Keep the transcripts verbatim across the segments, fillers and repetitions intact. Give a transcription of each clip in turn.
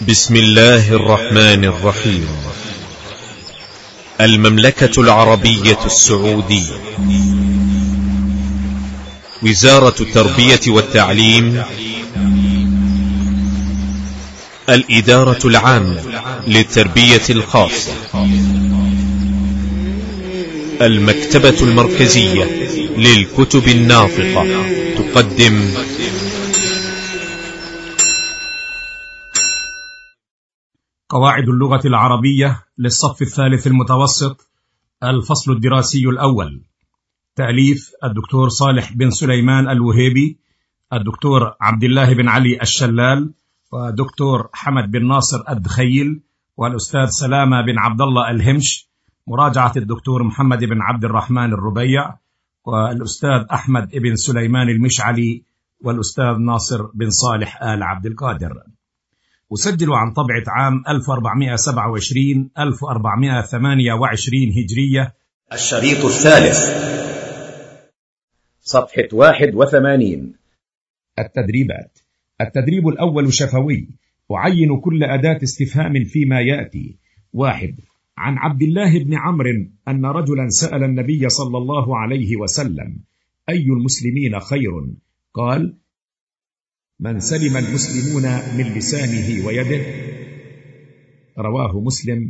بسم الله الرحمن الرحيم. المملكة العربية السعودية، وزارة التربية والتعليم، الإدارة العامة للتربية الخاصة، المكتبة المركزية للكتب الناطقة تقدم قواعد اللغة العربية للصف الثالث المتوسط، الفصل الدراسي الأول. تأليف الدكتور صالح بن سليمان الوهيبي، الدكتور عبد الله بن علي الشلال، ودكتور حمد بن ناصر الدخيل، والأستاذ سلامة بن عبد الله الهمش. مراجعة الدكتور محمد بن عبد الرحمن الربيع، والأستاذ أحمد بن سليمان المشعلي، والأستاذ ناصر بن صالح آل عبد القادر. أسجل عن طبعة عام ألف وأربعمائة وسبعة وعشرين ألف وأربعمائة وثمانية وعشرين هجرية، الشريط الثالث، صفحة واحد وثمانين. التدريبات. التدريب الأول شفوي. أعين كل أداة استفهام فيما يأتي. واحد. عن عبد الله بن عمرو أن رجلا سأل النبي صلى الله عليه وسلم: أي المسلمين خير؟ قال: من سلم المسلمون من لسانه ويده. رواه مسلم.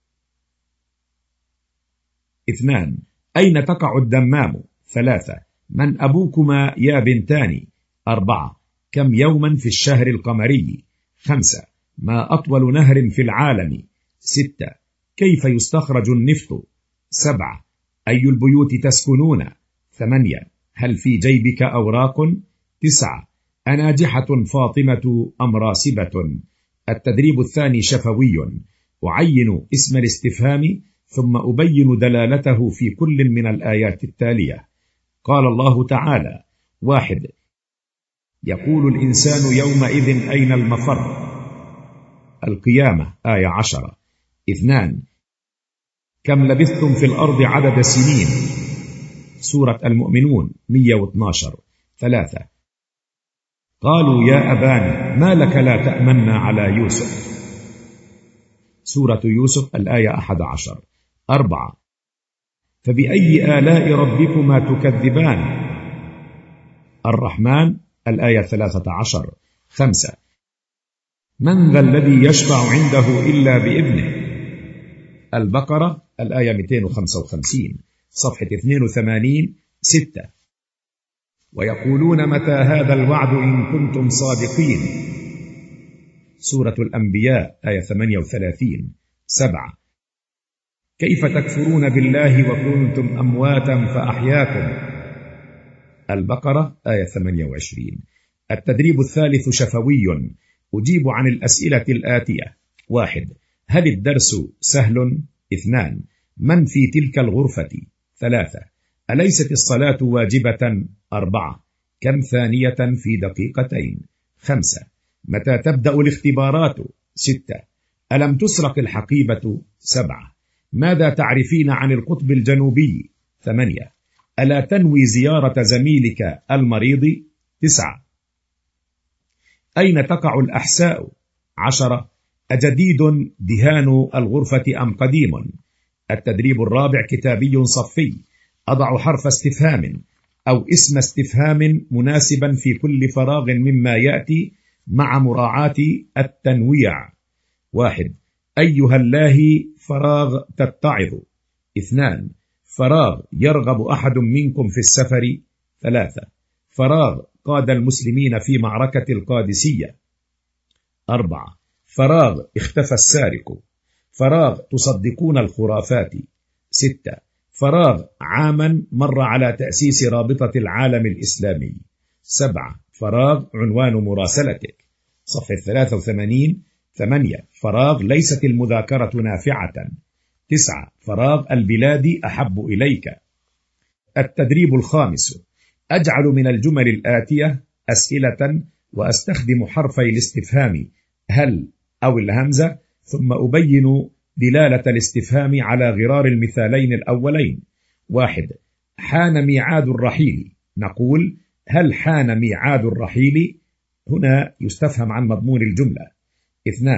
اثنان. أين تقع الدمام؟ ثلاثة. من أبوكما يا بنتان؟ أربعة. كم يوما في الشهر القمري؟ خمسة. ما أطول نهر في العالم؟ ستة. كيف يستخرج النفط؟ سبعة. أي البيوت تسكنون؟ ثمانية. هل في جيبك أوراق؟ تسعة. أناجحة فاطمة أم راسبة؟ التدريب الثاني شفوي. أعين اسم الاستفهام ثم أبين دلالته في كل من الآيات التالية. قال الله تعالى: واحد. يقول الإنسان يومئذ أين المفر؟ القيامة آية عشرة. اثنان. كم لبثتم في الأرض عدد سنين؟ سورة المؤمنون مئة واثني عشر. ثلاثة. قالوا يا أبانا ما لك لا تأمنا على يوسف؟ سورة يوسف الآية أحد عشر. أربعة. فبأي آلاء ربكما تكذبان؟ الرحمن الآية ثلاثة عشر. خمسة. من ذا الذي يشفع عنده إلا بإذنه؟ البقرة الآية مئتين وخمسة وخمسين، صفحة اثنين وثمانين. ستة. ويقولون متى هذا الوعد إن كنتم صادقين؟ سورة الأنبياء آية ثمانية وثلاثين. سبعة. كيف تكفرون بالله وكنتم أمواتا فأحياكم؟ البقرة آية ثمانية وعشرين. التدريب الثالث شفوي. أجيب عن الأسئلة الآتية. واحد. هل الدرس سهل؟ اثنان. من في تلك الغرفة؟ ثلاثة. أليست الصلاة واجبة؟ أربعة. كم ثانية في دقيقتين؟ خمسة. متى تبدأ الاختبارات؟ ستة. ألم تسرق الحقيبة؟ سبعة. ماذا تعرفين عن القطب الجنوبي؟ ثمانية. ألا تنوي زيارة زميلك المريض؟ تسعة. أين تقع الأحساء؟ عشرة. أجديد دهان الغرفة أم قديم؟ التدريب الرابع كتابي صفي. أضع حرف استفهام أو اسم استفهام مناسبا في كل فراغ مما يأتي مع مراعاة التنويع. واحد. أيها الله فراغ تتعظ. اثنان. فراغ يرغب أحد منكم في السفر. ثلاثة. فراغ قاد المسلمين في معركة القادسية. أربعة. فراغ اختفى السارق. فراغ تصدقون الخرافات. ستة. فراغ عاما مر على تأسيس رابطة العالم الإسلامي. سبعة. فراغ عنوان مراسلتك. صفحة ثلاثة وثمانين. ثمانية. فراغ ليست المذاكرة نافعة. تسعة. فراغ البلاد أحب إليك. التدريب الخامس. أجعل من الجمل الآتية أسئلة وأستخدم حرفي الاستفهام هل أو الهمزة، ثم أبين دلالة الاستفهام على غرار المثالين الأولين. واحد. حان ميعاد الرحيل. نقول: هل حان ميعاد الرحيل؟ هنا يستفهم عن مضمون الجملة. اثنان.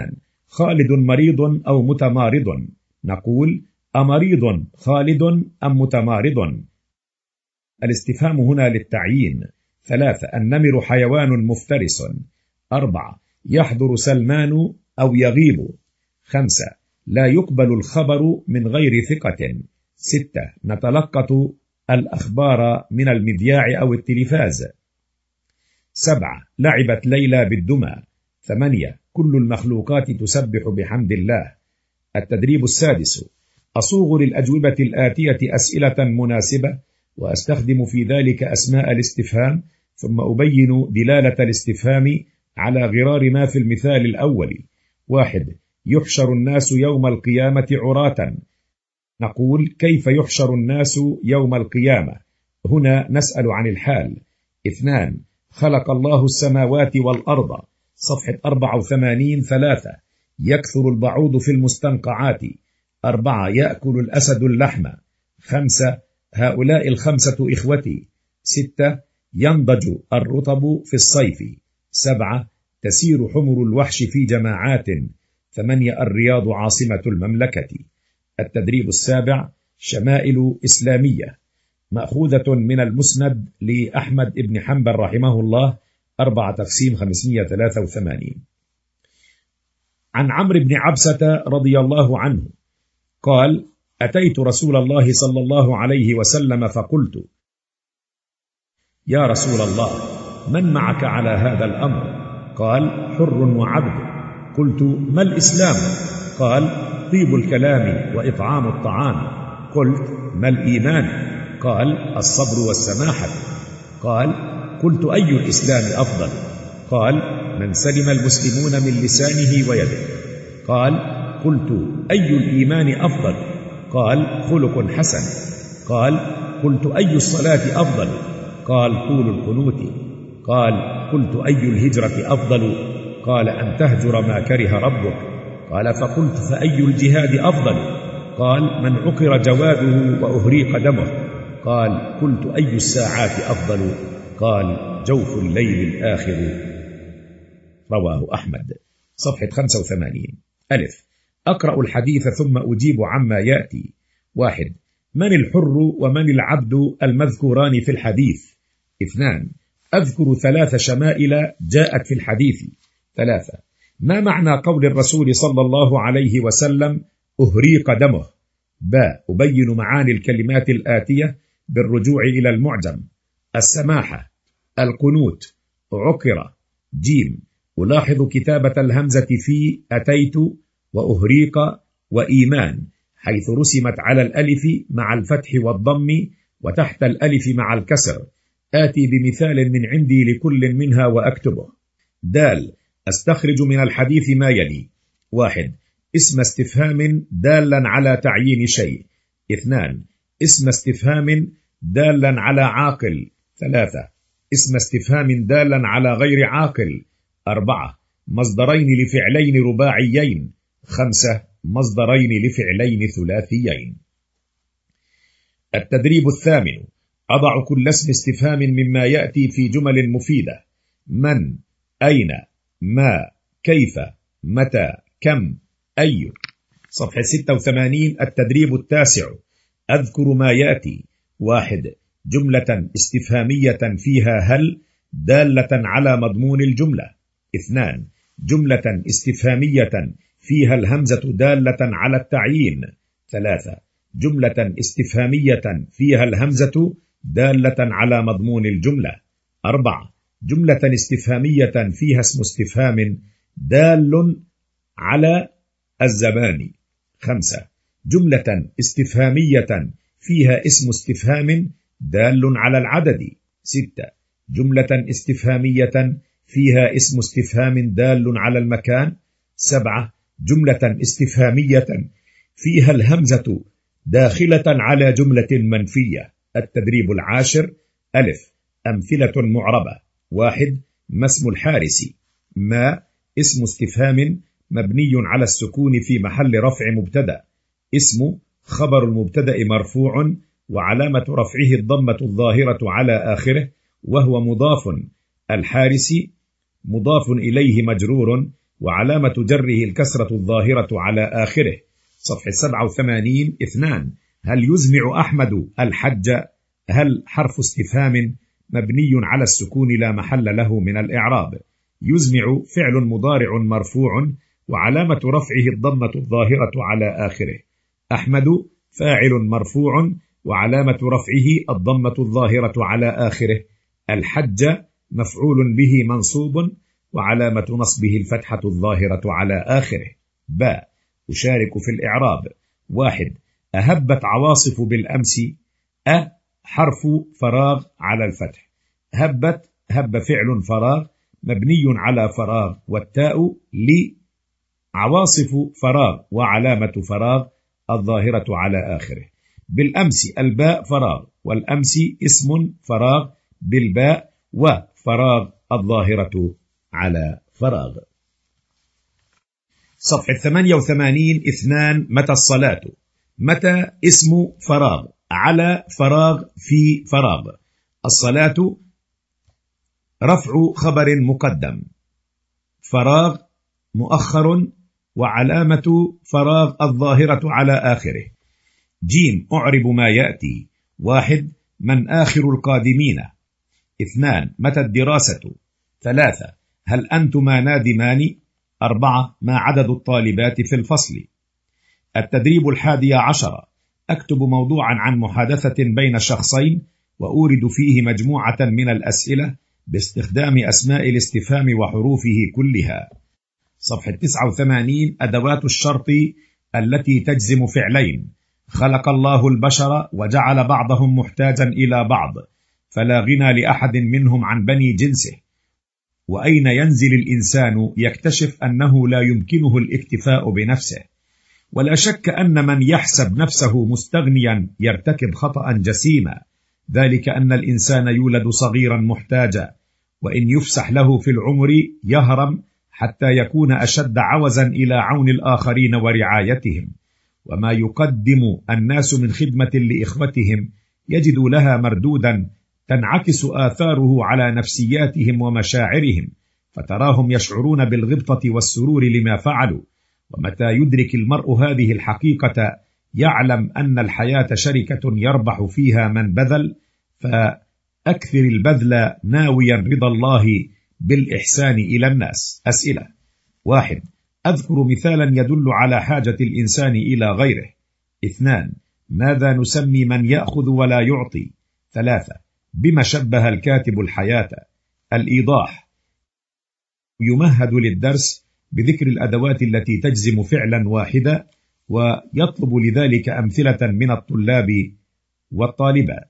خالد مريض أو متمارض؟ نقول أمريض خالد أم متمارض؟ الاستفهام هنا للتعيين. ثلاثة النمر حيوان مفترس. أربعة يحضر سلمان أو يغيب. خمسة لا يقبل الخبر من غير ثقة. ستة نتلقط الأخبار من المذياع أو التلفاز. سبعة لعبت ليلى بالدمى. ثمانية كل المخلوقات تسبح بحمد الله. التدريب السادس أصوغ للأجوبة الآتية أسئلة مناسبة وأستخدم في ذلك أسماء الاستفهام، ثم أبين دلالة الاستفهام على غرار ما في المثال الأول. واحد يحشر الناس يوم القيامة عراة. نقول كيف يحشر الناس يوم القيامة؟ هنا نسأل عن الحال. اثنان خلق الله السماوات والأرض. صفحة أربعة وثمانين. ثلاثة يكثر البعوض في المستنقعات. أربعة يأكل الأسد اللحم. خمسة هؤلاء الخمسة إخوتي. ستة ينضج الرطب في الصيف. سبعة تسير حمر الوحش في جماعات. ثمانية الرياض عاصمة المملكة. التدريب السابع شمائل إسلامية، مأخوذة من المسند لأحمد بن حنبل رحمه الله، أربعة تقسيم خمسمائة وثلاثة وثمانين. عن عمرو بن عبسة رضي الله عنه قال: أتيت رسول الله صلى الله عليه وسلم فقلت: يا رسول الله، من معك على هذا الأمر؟ قال: حر وعبد. قلت: ما الإسلام؟ قال: طيب الكلام وإطعام الطعام. قلت: ما الإيمان؟ قال: الصبر والسماحة. قال: قلت: أي الإسلام أفضل؟ قال: من سلم المسلمون من لسانه ويده. قال: قلت: أي الإيمان أفضل؟ قال: خلق حسن. قال: قلت: أي الصلاة أفضل؟ قال: طول القنوت. قال: قلت: أي الهجرة أفضل؟ قال: أن تهجر ما كره ربك. قال: فقلت: فأي الجهاد أفضل؟ قال: من عقر جواده وأهريق دمه. قال: قلت: أي الساعات أفضل؟ قال: جوف الليل الآخر. رواه أحمد. صفحة خمسة وثمانين. ألف أقرأ الحديث ثم أجيب عما يأتي. واحد من الحر ومن العبد المذكوران في الحديث؟ اثنان أذكر ثلاث شمائل جاءت في الحديث. ثلاثة ما معنى قول الرسول صلى الله عليه وسلم أهريق دمه؟ باء أبين معاني الكلمات الآتية بالرجوع إلى المعجم. السماحة، القنوت، عقر. جيم ألاحظ كتابة الهمزة في أتيت وأهريق وإيمان، حيث رسمت على الألف مع الفتح والضم وتحت الألف مع الكسر. آتي بمثال من عندي لكل منها وأكتبه. دال أستخرج من الحديث ما يلي: واحد اسم استفهام دالا على تعيين شيء. اثنان اسم استفهام دالا على عاقل. ثلاثة اسم استفهام دالا على غير عاقل. أربعة مصدرين لفعلين رباعيين. خمسة مصدرين لفعلين ثلاثيين. التدريب الثامن أضع كل اسم استفهام مما يأتي في جمل مفيدة: من، أين، ما، كيف، متى، كم، أي. صفحة ستة وثمانين. التدريب التاسع أذكر ما يأتي. واحد جملة استفهامية فيها هل دالة على مضمون الجملة. اثنان جملة استفهامية فيها الهمزة دالة على التعيين. ثلاثة جملة استفهامية فيها الهمزة دالة على مضمون الجملة. أربعة جملة استفهامية فيها اسم استفهام دال على الزمان. خمسة جملة استفهامية فيها اسم استفهام دال على العدد. ستة جملة استفهامية فيها اسم استفهام دال على المكان. سبعة جملة استفهامية فيها الهمزة داخلة على جملة منفية. التدريب العاشر ألف أمثلة معربة. واحد ما اسم الحارس؟ ما اسم استفهام مبني على السكون في محل رفع مبتدأ. اسم خبر المبتدأ مرفوع وعلامة رفعه الضمة الظاهرة على آخره وهو مضاف. الحارس مضاف إليه مجرور وعلامة جره الكسرة الظاهرة على آخره. صفحة سبعة وثمانين. اثنان. هل يزمع أحمد الحج؟ هل حرف استفهام مبني على السكون لا محل له من الإعراب. يزمع فعل مضارع مرفوع وعلامة رفعه الضمة الظاهرة على آخره. أحمد فاعل مرفوع وعلامة رفعه الضمة الظاهرة على آخره. الحج مفعول به منصوب وعلامة نصبه الفتحة الظاهرة على آخره. باء. أشارك في الإعراب. واحد. أهبت عواصف بالأمس. أ حرف فراغ على الفتح. هبت هب فعل فراغ مبني على فراغ والتاء لعواصف فراغ وعلامة فراغ الظاهرة على آخره. بالأمس الباء فراغ والأمس اسم فراغ بالباء وفراغ الظاهرة على فراغ. صفحة ثمانية وثمانين. اثنان. متى الصلاة؟ متى اسم فراغ على فراغ في فراغ. الصلاة رفع خبر مقدم، فراغ مؤخر وعلامة فراغ الظاهرة على آخره. جيم. أعرب ما يأتي. واحد. من آخر القادمين. اثنان. متى الدراسة؟ ثلاثة. هل أنتما نادمان؟ أربعة. ما عدد الطالبات في الفصل؟ التدريب الحادي عشر. أكتب موضوعا عن محادثة بين شخصين وأورد فيه مجموعة من الأسئلة باستخدام أسماء الاستفهام وحروفه كلها. صفحة تسعة وثمانين. أدوات الشرط التي تجزم فعلين. خلق الله البشر وجعل بعضهم محتاجا إلى بعض فلا غنى لأحد منهم عن بني جنسه. وأين ينزل الإنسان يكتشف أنه لا يمكنه الاكتفاء بنفسه. ولا شك أن من يحسب نفسه مستغنيا يرتكب خطأ جسيما، ذلك أن الإنسان يولد صغيرا محتاجا، وإن يفسح له في العمر يهرم حتى يكون أشد عوزا إلى عون الآخرين ورعايتهم. وما يقدم الناس من خدمة لإخوتهم يجد لها مردودا تنعكس آثاره على نفسياتهم ومشاعرهم، فتراهم يشعرون بالغبطة والسرور لما فعلوا. ومتى يدرك المرء هذه الحقيقة يعلم أن الحياة شركة يربح فيها من بذل، فأكثر البذل ناويا رضا الله بالإحسان إلى الناس. أسئلة. واحد. أذكر مثالا يدل على حاجة الإنسان إلى غيره. اثنان. ماذا نسمي من يأخذ ولا يعطي؟ ثلاثة. بما شبه الكاتب الحياة؟ الإيضاح. يمهد للدرس بذكر الأدوات التي تجزم فعلا واحدا، ويطلب لذلك أمثلة من الطلاب والطالبات.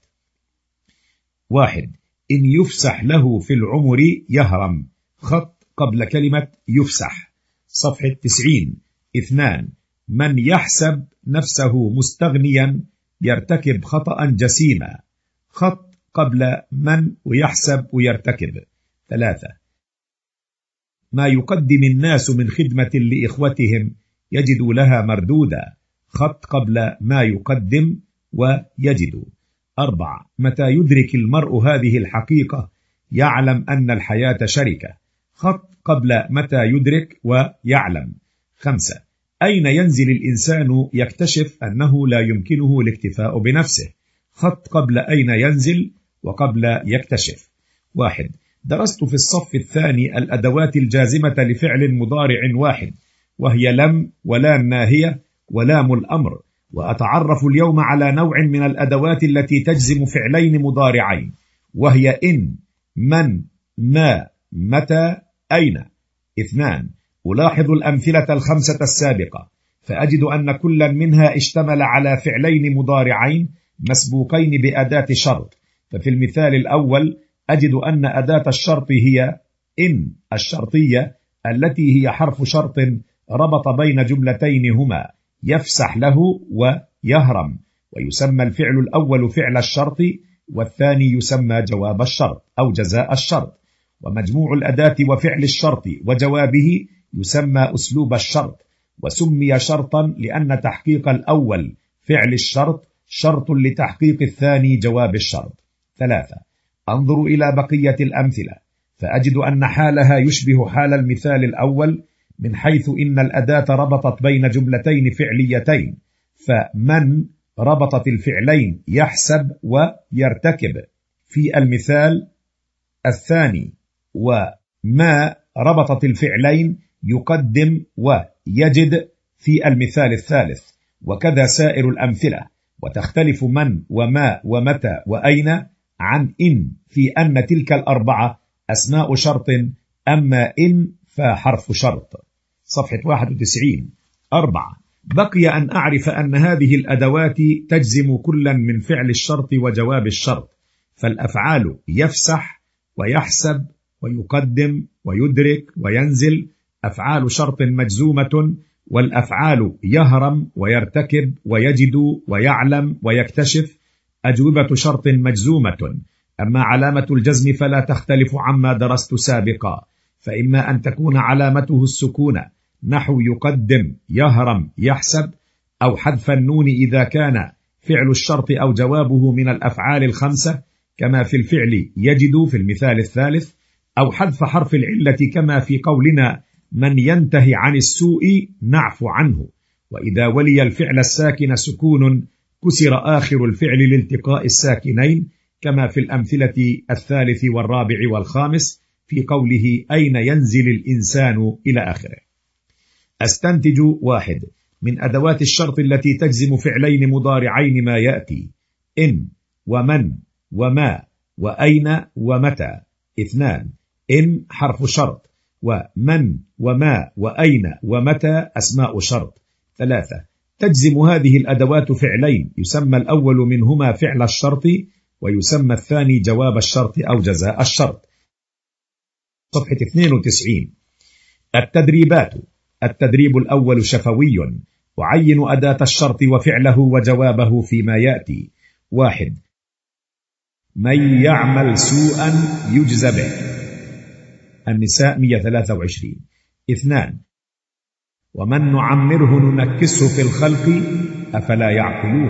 واحد. إن يفسح له في العمر يهرم. خط قبل كلمة يفسح. صفحة تسعين. اثنان. من يحسب نفسه مستغنيا يرتكب خطأ جسيما. خط قبل من ويحسب ويرتكب. ثلاثة. ما يقدم الناس من خدمة لإخوتهم يجد لها مردودا. خط قبل ما يقدم ويجد. أربعة. متى يدرك المرء هذه الحقيقة يعلم أن الحياة شركة. خط قبل متى يدرك ويعلم. خمسة. أين ينزل الإنسان يكتشف أنه لا يمكنه الاكتفاء بنفسه. خط قبل أين ينزل وقبل يكتشف. واحد. درست في الصف الثاني الأدوات الجازمة لفعل مضارع واحد، وهي لم ولام ناهية ولام الأمر، وأتعرف اليوم على نوع من الأدوات التي تجزم فعلين مضارعين، وهي إن، من، ما، متى، أين. اثنان. ألاحظ الأمثلة الخمسة السابقة فأجد أن كل منها اشتمل على فعلين مضارعين مسبوقين بأداة شرط. ففي المثال الأول أجد أن أداة الشرط هي إن الشرطية التي هي حرف شرط ربط بين جملتين هما يفسح له ويهرم، ويسمى الفعل الأول فعل الشرط والثاني يسمى جواب الشرط أو جزاء الشرط، ومجموع الأداة وفعل الشرط وجوابه يسمى أسلوب الشرط، وسمي شرطا لأن تحقيق الأول فعل الشرط شرط لتحقيق الثاني جواب الشرط. ثلاثة. أنظر إلى بقية الأمثلة فأجد أن حالها يشبه حال المثال الأول من حيث إن الأداة ربطت بين جملتين فعليتين، فمن ربطت الفعلين يحسب ويرتكب في المثال الثاني، وما ربطت الفعلين يقدم ويجد في المثال الثالث، وكذا سائر الأمثلة. وتختلف من وما ومتى وأين عن إن في أن تلك الأربعة أسماء شرط، أما إن فحرف شرط. صفحة واحد وتسعين. أربعة. بقي أن أعرف أن هذه الأدوات تجزم كلا من فعل الشرط وجواب الشرط، فالأفعال يفسح ويحسب ويقدم ويدرك وينزل أفعال شرط مجزومة، والأفعال يهرم ويرتكب ويجد ويعلم ويكتشف أجوبة شرط مجزومة. أما علامة الجزم فلا تختلف عما درست سابقا، فإما أن تكون علامته السكون نحو يقدم يهرم يحسب، أو حذف النون إذا كان فعل الشرط أو جوابه من الأفعال الخمسة كما في الفعل يجد في المثال الثالث، أو حذف حرف العلة كما في قولنا من ينتهي عن السوء نعفو عنه. وإذا ولي الفعل الساكن سكون كسر آخر الفعل لالتقاء الساكنين كما في الأمثلة الثالث والرابع والخامس في قوله أين ينزل الإنسان إلى آخره. أستنتج: واحد. من أدوات الشرط التي تجزم فعلين مضارعين ما يأتي: إن ومن وما وأين ومتى. اثنان. إن حرف شرط، ومن وما وأين ومتى أسماء شرط. ثلاثة. تجزم هذه الأدوات فعلين، يسمى الأول منهما فعل الشرط، ويسمى الثاني جواب الشرط أو جزاء الشرط. صفحة اثنين وتسعين. التدريبات. التدريب الأول شفوي، أعين أداة الشرط وفعله وجوابه فيما يأتي. واحد. من يعمل سوءا يجزى به. النساء مئة وثلاثة وعشرين. اثنان. ومن نعمره ننكسه في الخلق أفلا يعقلون.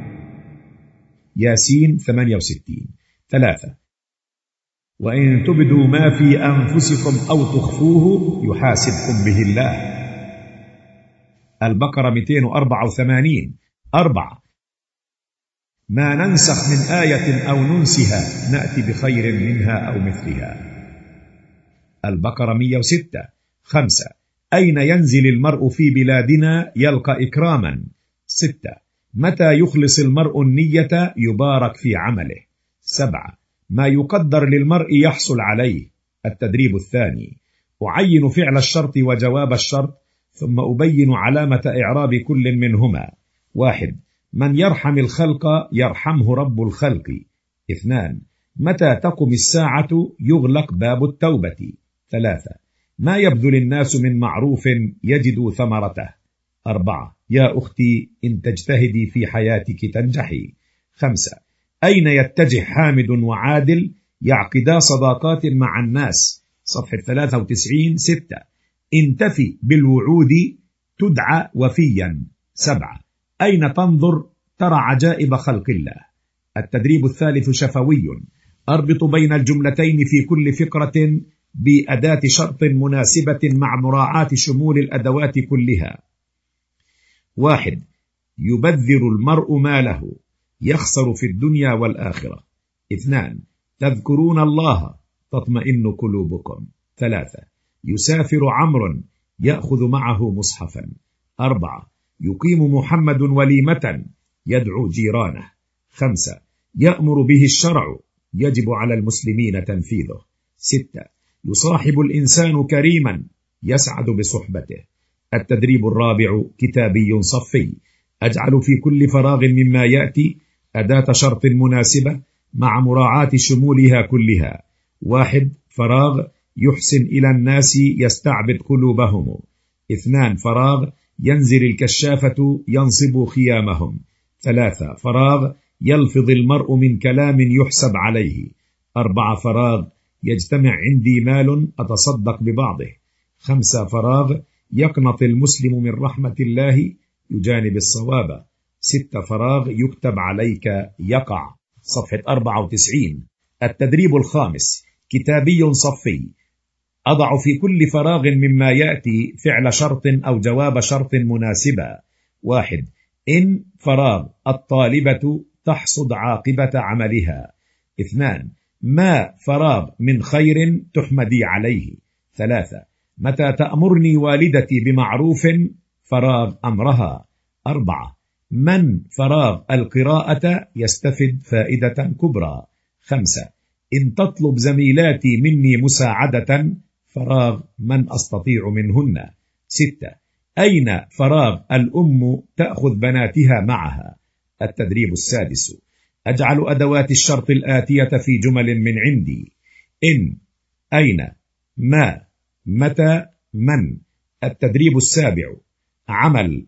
ياسين ثمانية وستين. ثلاثة. وإن تبدوا ما في أنفسكم أو تخفوه يحاسبكم به الله. البقرة مئتين وأربعة وثمانين. أربعة. ما ننسخ من آية أو ننسها نأتي بخير منها أو مثلها. البقرة مئة وستة. خمسة. أين ينزل المرء في بلادنا يلقى إكراما. ستة. متى يخلص المرء النية يبارك في عمله. سبعة. ما يقدر للمرء يحصل عليه. التدريب الثاني. أعين فعل الشرط وجواب الشرط، ثم أبين علامة إعراب كل منهما. واحد. من يرحم الخلق يرحمه رب الخلق. اثنان. متى تقم الساعة يغلق باب التوبة. ثلاثة. ما يبذل الناس من معروف يجدوا ثمرته. أربعة. يا أختي إن تجتهدي في حياتك تنجحي. خمسة. أين يتجه حامد وعادل يعقدا صداقات مع الناس. صفحة ثلاثة وتسعين. ستة. انتفي بالوعود تدعى وفيا. سبعة. أين تنظر ترى عجائب خلق الله. التدريب الثالث شفوي، أربط بين الجملتين في كل فقرة بأداة شرط مناسبة مع مراعاة شمول الأدوات كلها. واحد. يبذر المرء ماله يخسر في الدنيا والآخرة. اثنان. تذكرون الله تطمئن قلوبكم. ثلاثة. يسافر عمرو يأخذ معه مصحفا. أربعة. يقيم محمد وليمة يدعو جيرانه. خمسة. يأمر به الشرع يجب على المسلمين تنفيذه. ستة. يصاحب الإنسان كريما يسعد بصحبته. التدريب الرابع كتابي صفي، أجعل في كل فراغ مما يأتي أداة شرط مناسبة مع مراعاة شمولها كلها. واحد. فراغ يحسن إلى الناس يستعبد قلوبهم. اثنان. فراغ ينزل الكشافة ينصب خيامهم. ثلاثة. فراغ يلفظ المرء من كلام يحسب عليه. أربعة. فراغ يجتمع عندي مال أتصدق ببعضه. خمسة. فراغ يقنط المسلم من رحمة الله يجانب الصواب. ستة. فراغ يكتب عليك يقع. صفحة أربعة وتسعين. التدريب الخامس كتابي صفي، أضع في كل فراغ مما يأتي فعل شرط أو جواب شرط مناسبا. واحد، إن فراغ الطالبة تحصد عاقبة عملها. اثنان، ما فراغ من خير تحمدي عليه. ثلاثة، متى تأمرني والدتي بمعروف فراغ أمرها. أربعة، من فراغ القراءة يستفد فائدة كبرى. خمسة، إن تطلب زميلاتي مني مساعدة فراغ من أستطيع منهن. ستة، أين فراغ الأم تأخذ بناتها معها. التدريب السادس، أجعل أدوات الشرط الآتية في جمل من عندي: إن، أين، ما، متى، من. التدريب السابع، عمل.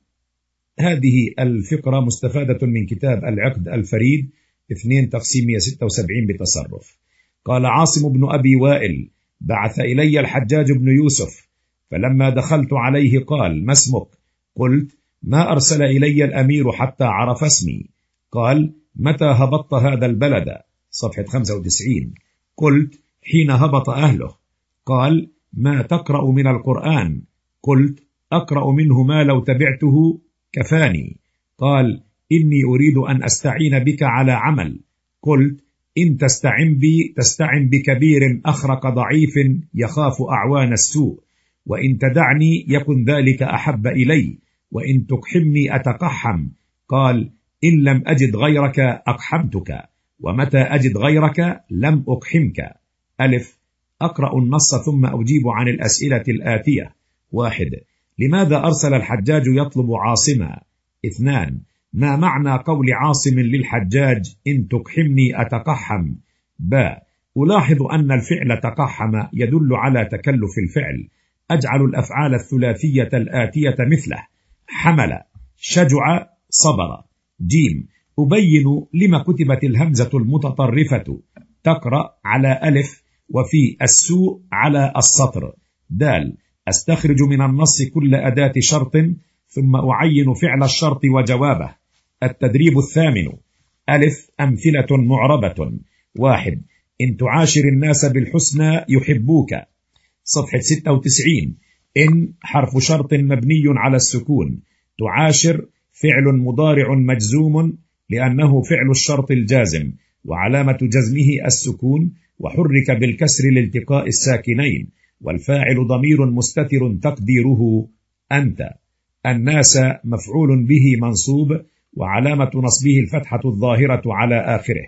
هذه الفقرة مستفادة من كتاب العقد الفريد اثنين تقسيم مئة وستة وسبعين بتصرف. قال عاصم بن أبي وائل: بعث إلي الحجاج بن يوسف، فلما دخلت عليه قال: ما اسمك؟ قلت: ما أرسل إلي الأمير حتى عرف اسمي. قال: متى هبطت هذا البلد؟ صفحة خمسة وتسعين. قلت: حين هبط أهله. قال: ما تقرأ من القرآن؟ قلت: أقرأ منه ما لو تبعته كفاني. قال: إني أريد أن أستعين بك على عمل. قلت: إن تستعن بي تستعن بكبير أخرق ضعيف يخاف أعوان السوء، وإن تدعني يكن ذلك أحب إلي، وإن تقحمني أتقحم. قال: إن لم أجد غيرك أقحمتك، ومتى أجد غيرك لم أقحمك. ألف، أقرأ النص ثم أجيب عن الأسئلة الآتية. واحد، لماذا أرسل الحجاج يطلب عاصما؟ اثنان، ما معنى قول عاصم للحجاج: إن تقحمني أتقحم؟ باء، ألاحظ أن الفعل تقحم يدل على تكلف الفعل. أجعل الأفعال الثلاثية الآتية مثله: حمل، شجع، صبر. جيم، أبين لما كتبت الهمزة المتطرفة تقرأ على ألف وفي السوء على السطر. دال، أستخرج من النص كل أداة شرط ثم أعين فعل الشرط وجوابه. التدريب الثامن، ألف، أمثلة معربة. واحد، إن تعاشر الناس بالحسنى يحبوك. صفحة ستة وتسعين. إن حرف شرط مبني على السكون. تعاشر فعل مضارع مجزوم لأنه فعل الشرط الجازم، وعلامة جزمه السكون، وحرك بالكسر لالتقاء الساكنين، والفاعل ضمير مستتر تقديره أنت. الناس مفعول به منصوب، وعلامة نصبه الفتحة الظاهرة على آخره.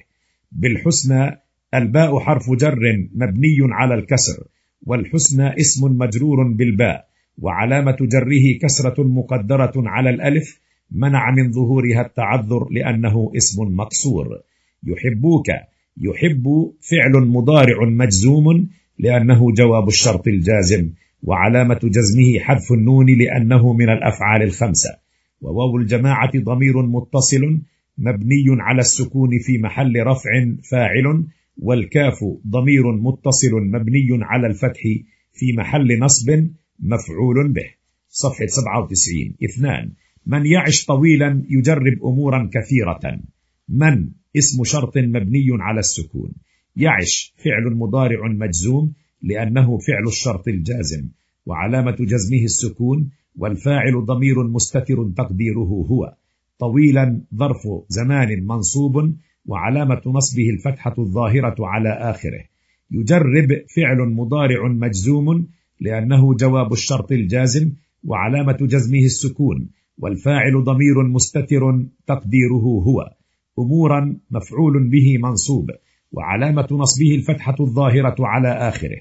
بالحسنى الباء حرف جر مبني على الكسر، والحسنى اسم مجرور بالباء، وعلامة جره كسرة مقدرة على الألف منع من ظهورها التعذر لأنه اسم مقصور. يحبوك، يحب فعل مضارع مجزوم لأنه جواب الشرط الجازم، وعلامة جزمه حذف النون لأنه من الأفعال الخمسة. وواو الجماعة ضمير متصل مبني على السكون في محل رفع فاعل، والكاف ضمير متصل مبني على الفتح في محل نصب مفعول به. صفحة سبعة وتسعين. اثنان، من يعش طويلا يجرب أمورا كثيرة. من اسم شرط مبني على السكون. يعش فعل مضارع مجزوم لأنه فعل الشرط الجازم، وعلامة جزمه السكون، والفاعل ضمير مستتر تقديره هو. طويلا ظرف زمان منصوب، وعلامة نصبه الفتحة الظاهرة على آخره. يجرب فعل مضارع مجزوم لأنه جواب الشرط الجازم، وعلامة جزمه السكون، والفاعل ضمير مستتر تقديره هو. أمورا مفعول به منصوب، وعلامة نصبه الفتحة الظاهرة على آخره.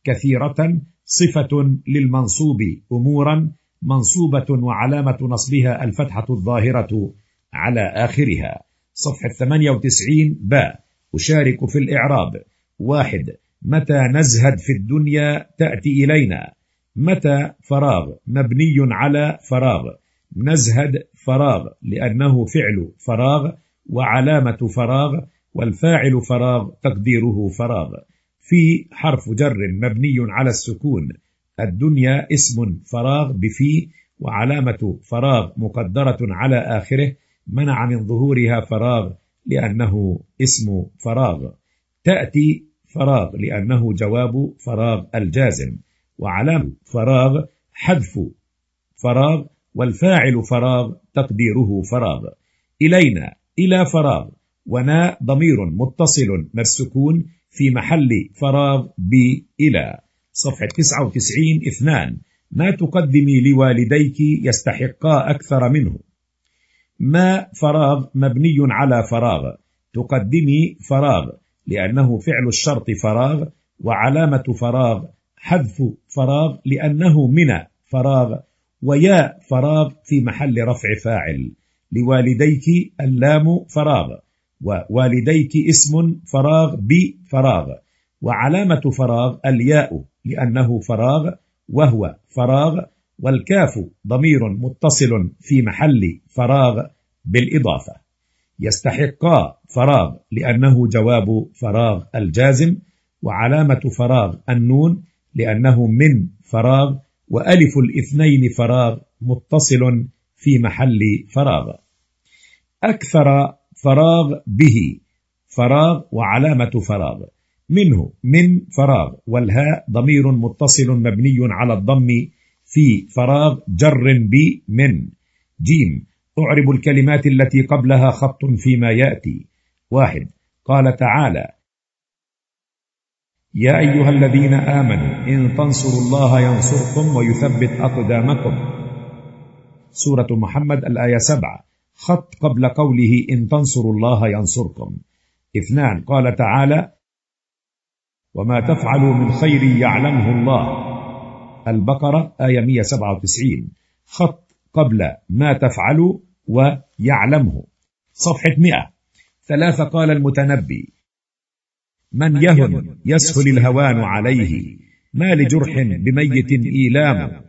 كثيرة صفة للمنصوب أمورا منصوبة، وعلامة نصبها الفتحة الظاهرة على آخرها. صفحة ثمانية وتسعين. باء، أشارك في الإعراب. واحد، متى نزهد في الدنيا تأتي إلينا. متى فراغ مبني على فراغ. نزهد فراغ لأنه فعل فراغ، وعلامة فراغ، والفاعل فراغ تقديره فراغ. في حرف جر مبني على السكون. الدنيا اسم فراغ بفي، وعلامة فراغ مقدرة على آخره منع من ظهورها فراغ لأنه اسم فراغ. تأتي فراغ لأنه جواب فراغ الجازم. وعلامة فراغ حذف فراغ، والفاعل فراغ تقديره فراغ. إلينا إلى فراغ، ونا ضمير متصل مرسكون في محل فراغ بإلى. صفحة تسعة وتسعين. اثنان، ما تقدمي لوالديك يستحقا أكثر منه. ما فراغ مبني على فراغ، تقدمي فراغ لأنه فعل الشرط فراغ، وعلامة فراغ حذف فراغ لأنه من فراغ، ويا فراغ في محل رفع فاعل. لوالديك اللام فراغ، ووالديك اسم فراغ بفراغ، وعلامة فراغ الياء لأنه فراغ وهو فراغ، والكاف ضمير متصل في محل فراغ بالإضافة. يستحقا فراغ لأنه جواب فراغ الجازم، وعلامة فراغ النون لأنه من فراغ، وألف الاثنين فراغ متصل في محل فراغ. أكثر فراغ به فراغ وعلامة فراغ. منه من فراغ، والهاء ضمير متصل مبني على الضم في فراغ جر بمن. جيم، أعرب الكلمات التي قبلها خط فيما يأتي. واحد، قال تعالى: يا أيها الذين آمنوا إن تنصروا الله ينصركم ويثبت أقدامكم. سورة محمد الآية سبعة، خط قبل قوله إن تنصروا الله ينصركم. اثنان، قال تعالى: وما تفعلوا من خير يعلمه الله. البقرة آية مئة وسبعة وتسعين، خط قبل ما تفعلوا ويعلمه. صفحة مئة. ثلاثة، قال المتنبي: من يهن يسهل الهوان عليه، ما لجرح بميت إيلام.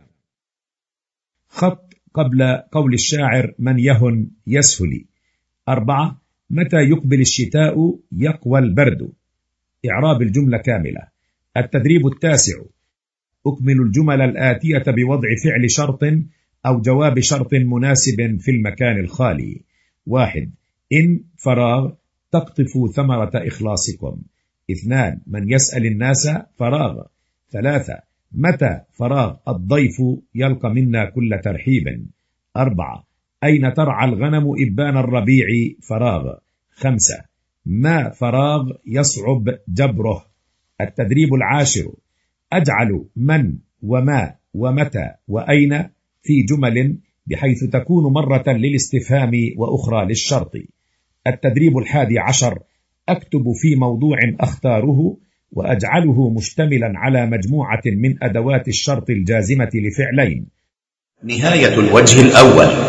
خط قبل قول الشاعر من يهن يسهل. أربعة، متى يقبل الشتاء يقوى البرد. إعراب الجملة كاملة. التدريب التاسع، أكمل الجمل الآتية بوضع فعل شرط أو جواب شرط مناسب في المكان الخالي. واحد، إن فراغ تقطفوا ثمرة إخلاصكم. اثنان، من يسأل الناس فراغ. ثلاثة، متى فراغ الضيف يلقى منا كل ترحيب. أربعة، أين ترعى الغنم إبان الربيع فراغ. خمسة، ما فراغ يصعب جبره. التدريب العاشر، أجعل من وما ومتى وأين في جمل بحيث تكون مرة للاستفهام وأخرى للشرط. التدريب الحادي عشر، أكتب في موضوع أختاره وأجعله مشتملا على مجموعة من أدوات الشرط الجازمة لفعلين. نهاية الوجه الأول.